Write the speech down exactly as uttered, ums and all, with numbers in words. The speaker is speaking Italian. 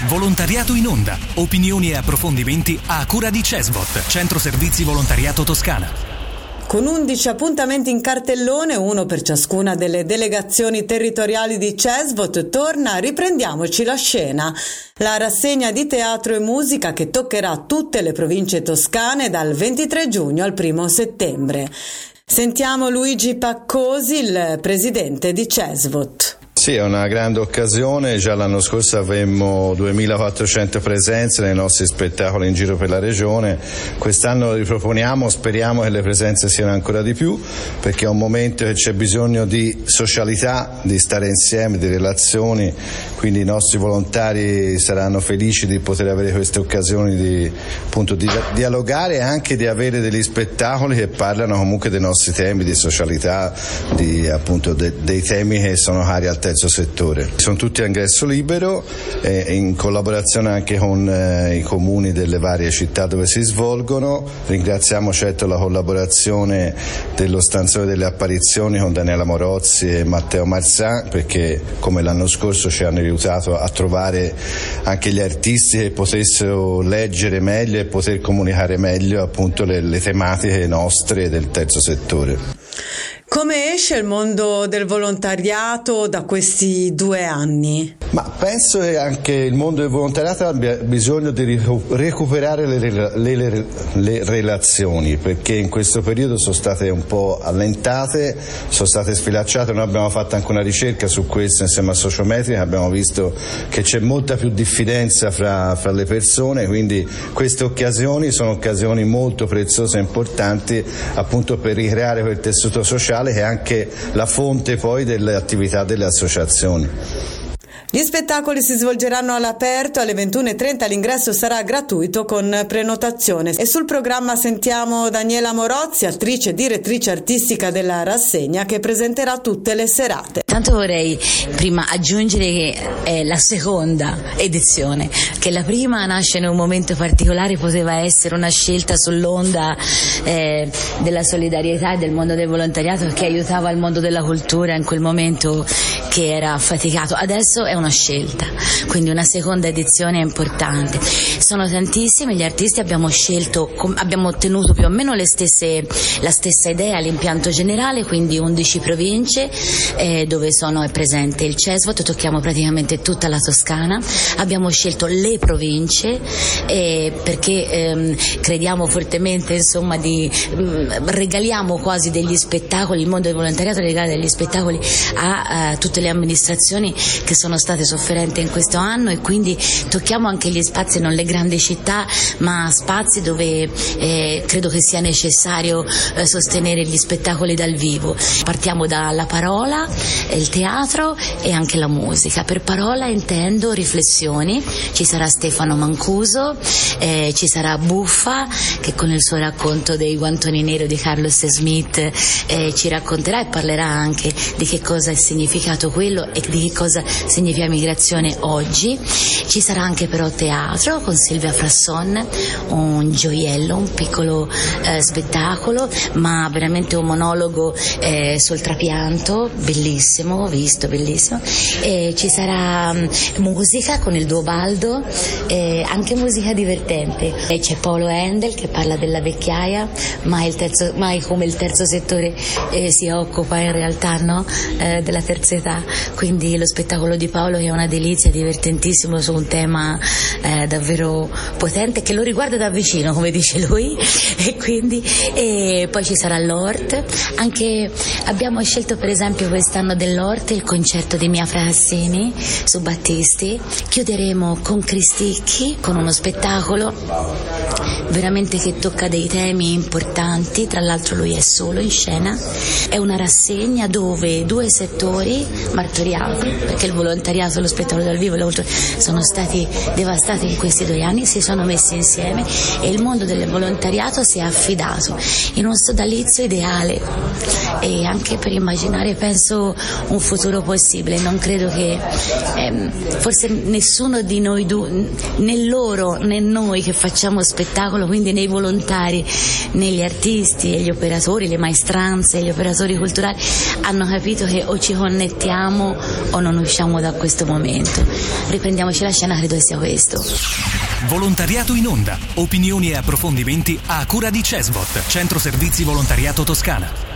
Volontariato in onda. Opinioni e approfondimenti a cura di Cesvot, Centro Servizi Volontariato Toscana. Con undici appuntamenti in cartellone, uno per ciascuna delle delegazioni territoriali di Cesvot, torna Riprendiamoci la scena, la rassegna di teatro e musica che toccherà tutte le province toscane dal ventitré giugno al primo settembre. Sentiamo Luigi Paccosi, il presidente di Cesvot. Sì, è una grande occasione. Già l'anno scorso avemmo duemilaquattrocento presenze nei nostri spettacoli in giro per la regione. Quest'anno riproponiamo, speriamo che le presenze siano ancora di più, perché è un momento che c'è bisogno di socialità, di stare insieme, di relazioni, quindi i nostri volontari saranno felici di poter avere queste occasioni di, appunto, di dialogare e anche di avere degli spettacoli che parlano comunque dei nostri temi di socialità, di, appunto, de, dei temi che sono cari al terzo settore. Sono tutti a ingresso libero, eh, in collaborazione anche con eh, i comuni delle varie città dove si svolgono. Ringraziamo certo la collaborazione dello stanzione delle apparizioni con Daniela Morozzi e Matteo Marzan, perché come l'anno scorso ci hanno aiutato a trovare anche gli artisti che potessero leggere meglio e poter comunicare meglio appunto le, le tematiche nostre del terzo settore. Come esce il mondo del volontariato da questi due anni? Ma penso che anche il mondo del volontariato abbia bisogno di recuperare le, le, le, le relazioni, perché in questo periodo sono state un po' allentate, sono state sfilacciate. Noi abbiamo fatto anche una ricerca su questo insieme a Sociometrica, abbiamo visto che c'è molta più diffidenza fra, fra le persone, quindi queste occasioni sono occasioni molto preziose e importanti appunto per ricreare quel tessuto sociale che è anche la fonte poi delle attività delle associazioni. Gli spettacoli si svolgeranno all'aperto alle ventuno e trenta, l'ingresso sarà gratuito con prenotazione. E sul programma sentiamo Daniela Morozzi, attrice e direttrice artistica della rassegna, che presenterà tutte le serate. Tanto vorrei prima aggiungere che è la seconda edizione, che la prima nasce in un momento particolare, poteva essere una scelta sull'onda eh, della solidarietà e del mondo del volontariato che aiutava il mondo della cultura in quel momento che era affaticato. Adesso è una scelta, quindi una seconda edizione è importante. Sono tantissimi gli artisti, abbiamo scelto, abbiamo ottenuto più o meno le stesse, la stessa idea, l'impianto generale, quindi undici province eh, dove sono è presente il Cesvot, tocchiamo praticamente tutta la Toscana. Abbiamo scelto le province eh, perché ehm, crediamo fortemente, insomma, di mh, regaliamo quasi degli spettacoli, il mondo del volontariato regala degli spettacoli a, a tutte le amministrazioni che sono state sofferenti in questo anno, e quindi tocchiamo anche gli spazi, non le grandi città, ma spazi dove eh, credo che sia necessario eh, sostenere gli spettacoli dal vivo. Partiamo dalla parola, il teatro e anche la musica. Per parola intendo riflessioni, ci sarà Stefano Mancuso, eh, ci sarà Buffa che con il suo racconto dei guantoni neri di Carlos Smith eh, ci racconterà e parlerà anche di che cosa è il significato quello e di che cosa significa migrazione oggi. Ci sarà anche però teatro con Silvia Frasson, un gioiello, un piccolo eh, spettacolo, ma veramente un monologo eh, sul trapianto, bellissimo, ho visto, bellissimo. E ci sarà um, musica con il duo Baldo, eh, anche musica divertente. E c'è Paolo Endel che parla della vecchiaia, mai, il terzo, mai come il terzo settore eh, si occupa in realtà, no? eh, della terza età. Quindi lo spettacolo di Paolo che è una delizia, divertentissimo, su un tema eh, davvero potente che lo riguarda da vicino, come dice lui. E quindi e poi ci sarà l'Ort. Anche abbiamo scelto per esempio quest'anno dell'Ort il concerto di Mia Frassini su Battisti. Chiuderemo con Cristicchi, con uno spettacolo veramente che tocca dei temi importanti, tra l'altro lui è solo in scena. È una rassegna dove due settori martoriati, perché il volontariato e lo spettacolo dal vivo e la cultura sono stati devastati in questi due anni, si sono messi insieme e il mondo del volontariato si è affidato in un sodalizio ideale, e anche per immaginare, penso, un futuro possibile. Non credo che ehm, forse nessuno di noi du- né loro né noi che facciamo spettacolo, quindi nei volontari, negli artisti e gli operatori, le maestranze, gli operatori culturali, hanno capito che o ci connettiamo o non usciamo da questo momento. Riprendiamoci la scena, credo che sia questo. Volontariato in onda, opinioni e approfondimenti a cura di Cesvot, Centro Servizi Volontariato Toscana.